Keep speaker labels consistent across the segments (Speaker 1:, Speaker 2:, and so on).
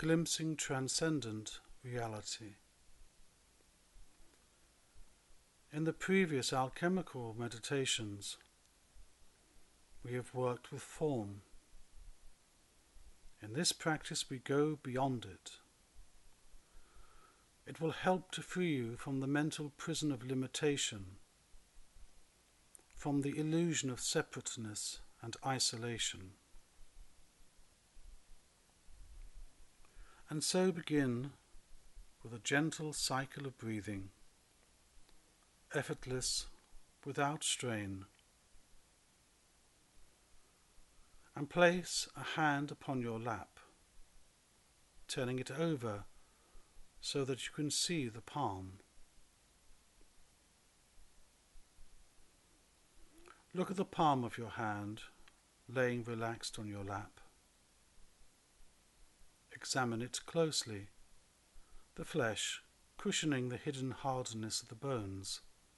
Speaker 1: glimpsing transcendent reality. In the previous alchemical meditations, we have worked with form. In this practice we go beyond it. It will help to free you from the mental prison of limitation, from the illusion of separateness and isolation. And so begin with a gentle cycle of breathing, effortless, without strain, and place a hand upon your lap, turning it over so that you can see the palm. Look at the palm of your hand laying relaxed on your lap. Examine it closely, the flesh cushioning the hidden hardness of the bones,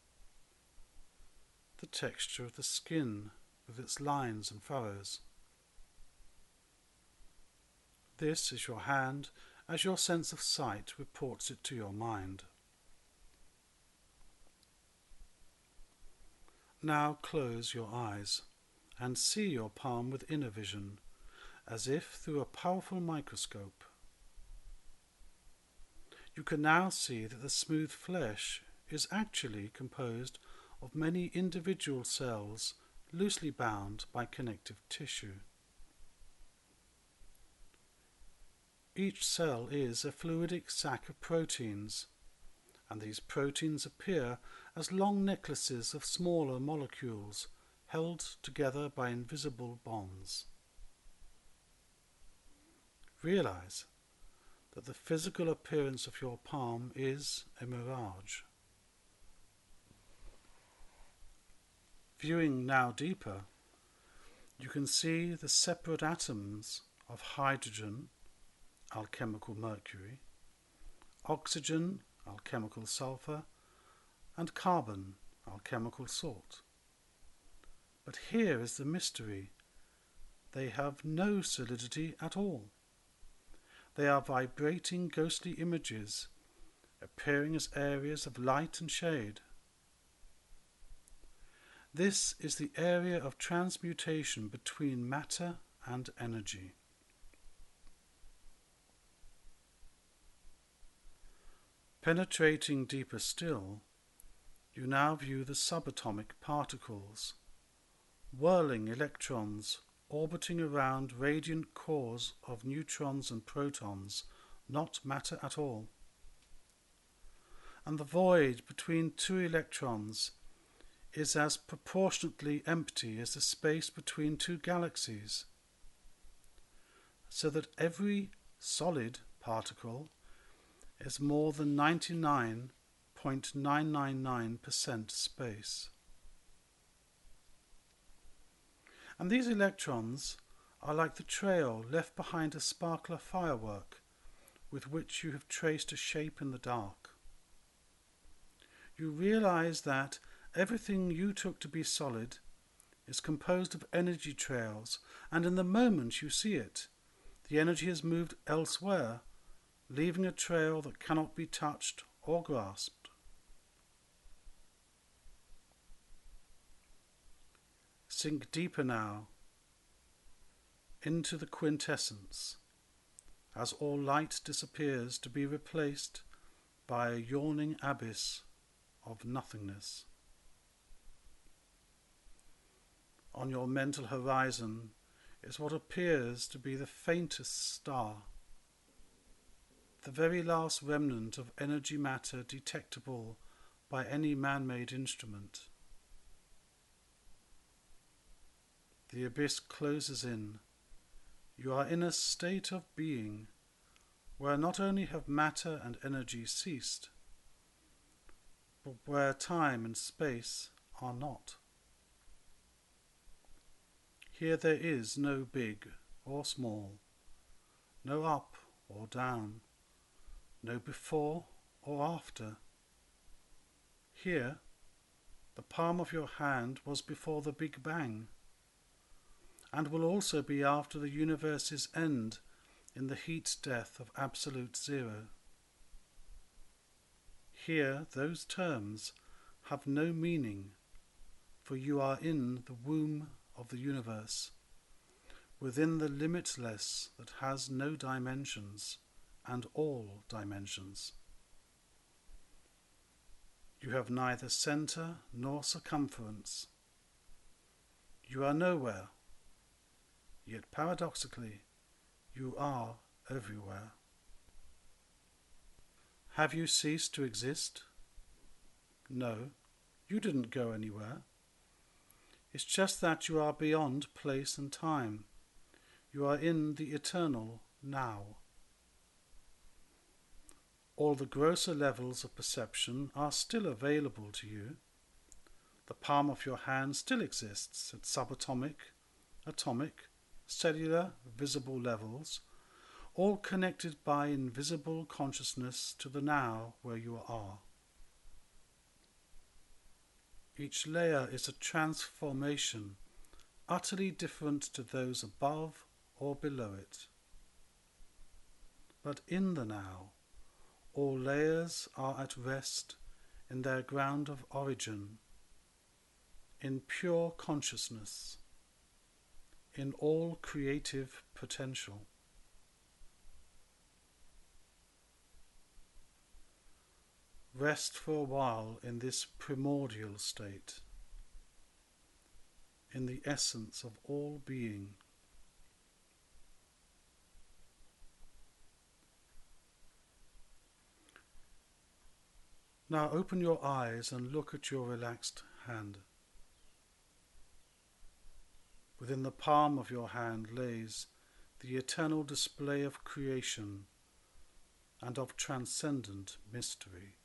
Speaker 1: the texture of the skin with its lines and furrows. This is your hand as your sense of sight reports it to your mind. Now close your eyes and see your palm with inner vision, as if through a powerful microscope. You can now see that the smooth flesh is actually composed of many individual cells loosely bound by connective tissue. Each cell is a fluidic sac of proteins, and these proteins appear as long necklaces of smaller molecules held together by invisible bonds. Realize that the physical appearance of your palm is a mirage. Viewing now deeper, you can see the separate atoms of hydrogen, alchemical mercury, oxygen, alchemical sulfur, and carbon, alchemical salt. But here is the mystery. They have no solidity at all. They are vibrating ghostly images, appearing as areas of light and shade. This is the area of transmutation between matter and energy. Penetrating deeper still, you now view the subatomic particles, whirling electrons orbiting around radiant cores of neutrons and protons, not matter at all. And the void between two electrons is as proportionately empty as the space between two galaxies, so that every solid particle is more than 99.999% space. And these electrons are like the trail left behind a sparkler firework with which you have traced a shape in the dark. You realize that everything you took to be solid is composed of energy trails, and in the moment you see it, the energy has moved elsewhere, leaving a trail that cannot be touched or grasped. Sink deeper now into the quintessence, as all light disappears to be replaced by a yawning abyss of nothingness. On your mental horizon is what appears to be the faintest star, the very last remnant of energy matter detectable by any man-made instrument. The abyss closes in. You are in a state of being where not only have matter and energy ceased, but where time and space are not. Here there is no big or small, no up or down, no before or after. Here, the palm of your hand was before the Big Bang, and will also be after the universe's end, in the heat death of absolute zero. Here those terms have no meaning, for you are in the womb of the universe, within the limitless that has no dimensions and all dimensions. You have neither centre nor circumference. You are nowhere, yet paradoxically you are everywhere. Have you ceased to exist? No, you didn't go anywhere. It's just that you are beyond place and time. You are in the eternal now. All the grosser levels of perception are still available to you. The palm of your hand still exists at subatomic, atomic, cellular, visible levels, all connected by invisible consciousness to the now where you are. Each layer is a transformation, utterly different to those above or below it. But in the now, all layers are at rest in their ground of origin, in pure consciousness, in all creative potential. Rest for a while in this primordial state, in the essence of all being. Now open your eyes and look at your relaxed hand. Within the palm of your hand lays the eternal display of creation and of transcendent mystery.